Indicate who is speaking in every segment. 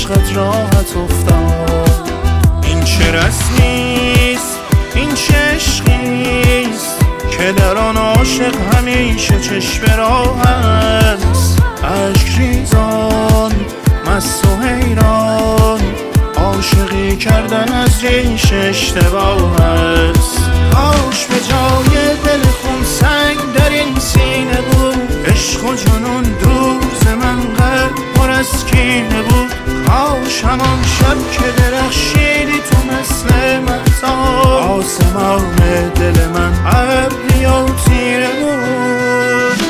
Speaker 1: عشقت راحت افتاد. این چه رسمیست، این چه عشقیست که در آن عاشق همیشه چشم راه است. عشق ریزان مست و حیران، عاشقی کردن از ریش اشتباه است. کاش به جای دل خون سنگ در این سینه بود، عشق و جنون دور ز من قلب پر از کینه بود. کاش همان شب که درخشیدی تو مثل مهتاب، آسمان دل من ابری و تیره بود.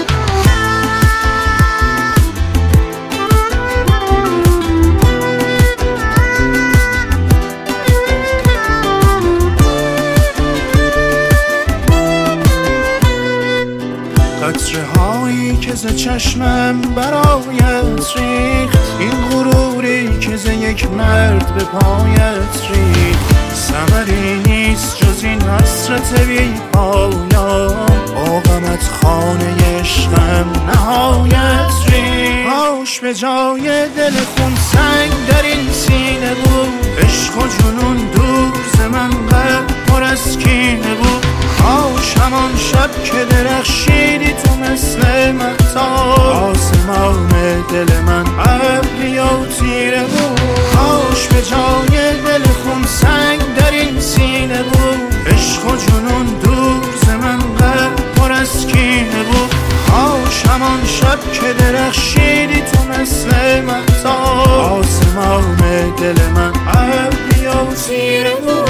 Speaker 1: قطره هایی که ز چشمم برایت ریخت، این غروری که ز یک مرد به پایت ریخت. ثمری نیست جز این حسرت بی پایان، با غمت خانه عشقم نهایت ریخت. کاش به جای دل خون سنگ در این سینه بود، عشق و جنون دور ز من قلب پر از کینه بود. کاش همان شب که درخشیدی تو مثل مهتاب، آسمان دل من ابری و تیره بود. کاش به جای دل خون سنگ در این سینه بود، عشق و جنون دور ز من قلب پر از کینه بود. کاش همان شب که درخشیدی تو مثل مهتاب، آسمان دل من ابری و تیره بود.